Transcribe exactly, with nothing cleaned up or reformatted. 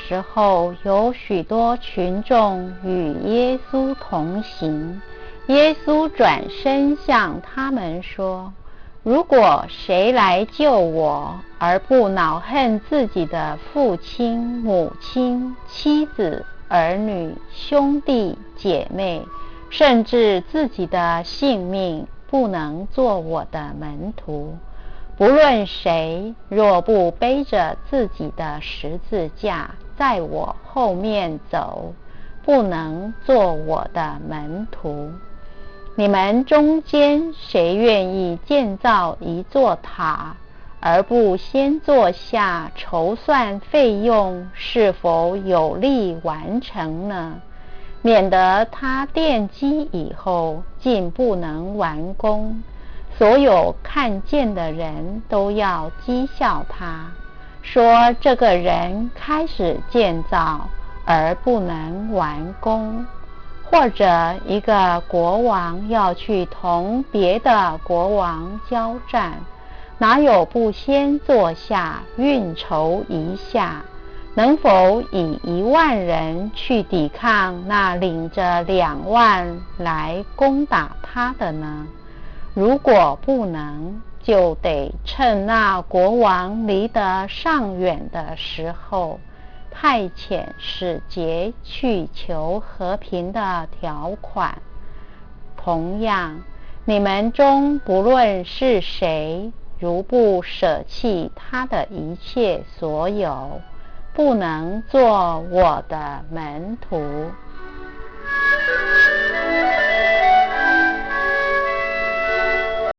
时候，有许多群众与耶稣同行。耶稣转身向他们说：如果谁来救我，而不恼恨自己的父亲、母亲、妻子、儿女、兄弟、姐妹，甚至自己的性命，不能做我的门徒。不论谁，若不背着自己的十字架，在我后面走，不能做我的门徒。你们中间谁愿意建造一座塔，而不先坐下筹算费用是否有力完成呢？免得他奠基以后竟不能完工，所有看见的人都要讥笑他，说这个人开始建造而不能完工。或者一个国王要去同别的国王交战，哪有不先坐下运筹一下，能否以一万人去抵抗那领着两万来攻打他的呢？如果不能，就得趁那国王离得尚远的时候，派遣使节去求和平的条款。同样，你们中不论是谁，如不舍弃他的一切所有，不能做我的门徒。